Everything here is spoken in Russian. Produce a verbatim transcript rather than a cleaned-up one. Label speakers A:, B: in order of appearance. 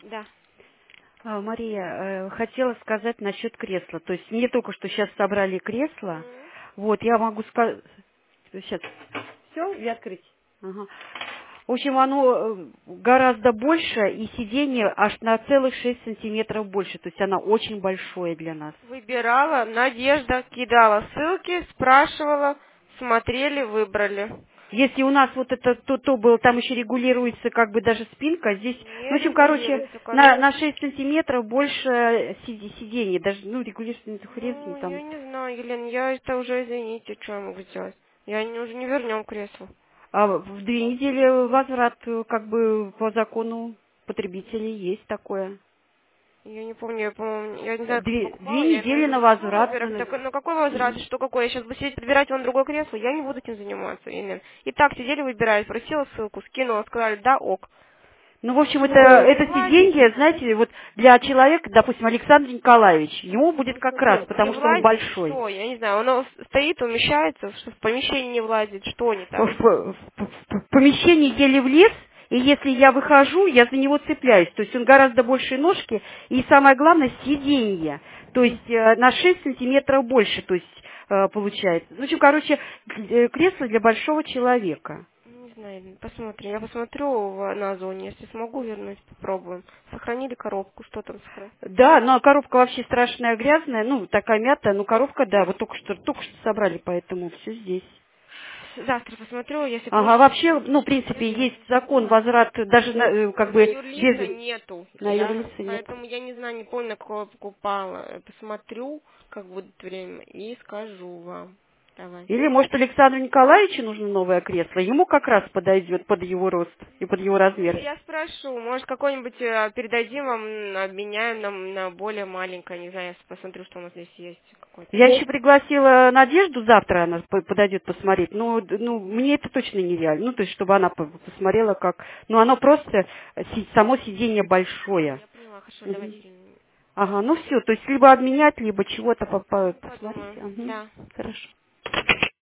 A: Да.
B: А, Мария, э, хотела сказать насчет кресла. То есть мне только что сейчас собрали кресло.
A: М.
B: Вот, я могу сказать... Сейчас. Все, и открыть. Ага. В общем, оно э, гораздо больше, и сиденье аж на целых шесть сантиметров больше. То есть оно очень большое для нас.
A: Выбирала, Надежда кидала ссылки, спрашивала, смотрели, выбрали.
B: Если у нас вот это то, то было, там еще регулируется как бы даже спинка, здесь, ну, в
A: Не
B: общем, короче,
A: регулируется,
B: на,
A: конечно.
B: на шесть сантиметров больше сиди- сиденье, даже, ну, регулируется хрен с ним
A: Ну, я
B: там.
A: не знаю, Елена, я это уже, извините, что я могу сделать. Я не, уже не вернем кресло.
B: А в две недели возврат, э, как бы, по закону потребителей есть такое.
A: Я не помню, я, по-моему, я не знаю, как
B: Две, две
A: покупала, я имею
B: недели
A: в виду,
B: на
A: что,
B: возврат.
A: во-первых,
B: э,
A: так, ну какой возврат, что какой, я сейчас буду сидеть подбирать вам другое кресло, я не буду этим заниматься, Елена. И так сидели, выбирали, просила ссылку, скинула, сказали, да, ок.
B: Ну, в общем, это,
A: Что, не
B: это
A: влазит?
B: сиденье, знаете, вот для человека, допустим, Александр Николаевич, ему будет
A: Ну,
B: как раз,
A: смотри, не
B: потому что он
A: влазит,
B: большой.
A: что, я не знаю, оно стоит, умещается, что в помещении не влазит, что не
B: В,
A: так?
B: в- в- в помещении еле влез, и если я выхожу, я за него цепляюсь. То есть он гораздо больше ножки, и самое главное, сиденье. То есть э, на шесть сантиметров больше, то есть э, получается. Ну, в общем, короче, э, кресло для большого человека.
A: Не знаю, посмотрим. Я посмотрю в- на Озоне, если смогу вернуть, попробуем. Сохранили коробку, что там сохранить?
B: Да, но коробка вообще страшная, грязная, ну, такая мятая, ну, коробка, да, вот только что, только что собрали, поэтому все здесь.
A: Завтра посмотрю, если
B: Ага,
A: получится.
B: вообще, ну, в принципе,
A: Верну.
B: есть закон, возврат даже, на, э, как
A: Ну, на
B: бы,
A: юрлица
B: без,
A: нету.
B: на
A: Я,
B: юрлице нет.
A: поэтому я не знаю, не помню, на какого покупала. Э, Посмотрю, как будет время, и скажу вам. Давай.
B: Или, может, Александру Николаевичу нужно новое кресло, ему как раз подойдет под его рост и под его
A: Ну,
B: размер.
A: я спрошу, может, какой-нибудь э, передадим вам, м, обменяем на, на более маленькое, не знаю, я посмотрю, что у нас здесь есть какой-то.
B: Я еще пригласила Надежду, завтра она по- подойдет посмотреть, но, д- ну, мне это точно нереально, ну, то есть, чтобы она по- посмотрела, как, ну, оно просто, э, си- само сиденье большое.
A: Я поняла, хорошо,
B: Мгм.
A: давайте.
B: Ага, ну все, то есть, либо обменять, либо чего-то по- по-
A: Ну,
B: посмотреть.
A: подумаю,
B: Ага,
A: да.
B: хорошо.